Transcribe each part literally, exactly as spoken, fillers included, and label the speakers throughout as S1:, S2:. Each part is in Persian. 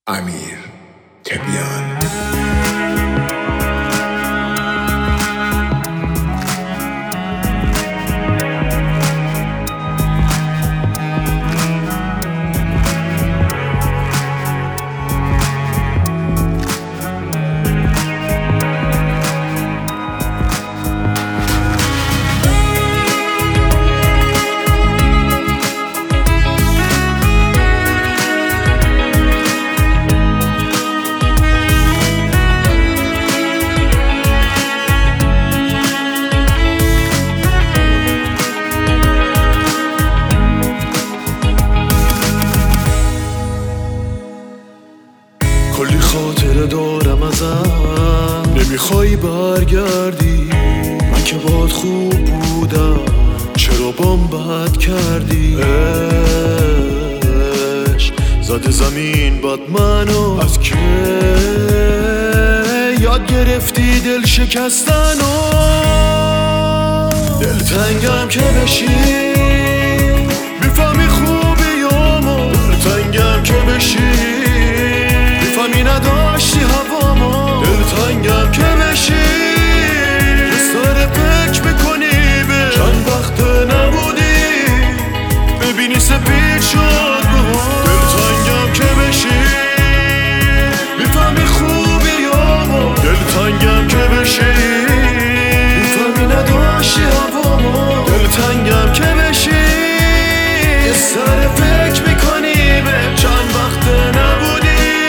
S1: امیر تبیان.
S2: کلی خاطره دارم ازم، نمیخوای برگردی. من که باد خوب بودم، چرا بام بد کردی؟ عشق زده زمین بد منو، از که یاد گرفتی دل شکستنو. دلتنگم که بشی میفهمی خوبی یامو، دلتنگم که بشی میفهمی نداشتی هوامو. دلتنگم که بشی یه سر فکر میکنی به چند وقت نبودی، ببینی سپید شد بهار. دلتنگم که بشی میفهمی خوبی یامو، دلتنگم که بشی میفهمی نداشتی هوامو. دلتنگم که بشی یه سر فکر میکنی به چند وقت نبودی،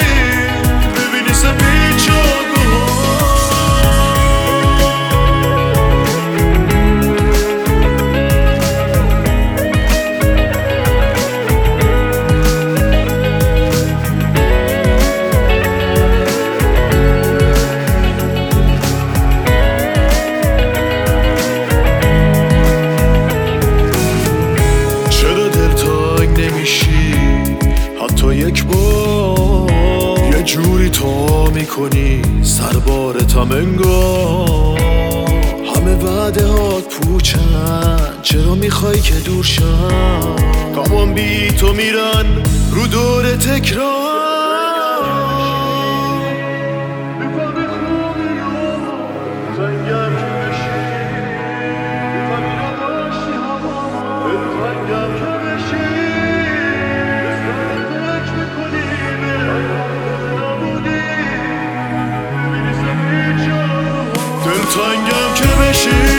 S2: یک بار یه جوری تا میکنی سربارتم انگار. همه وعده هات پوچن، چرا میخوای که دور شم؟ تمام بی تو میرن رو دور تکرار. دلتنگم که بشی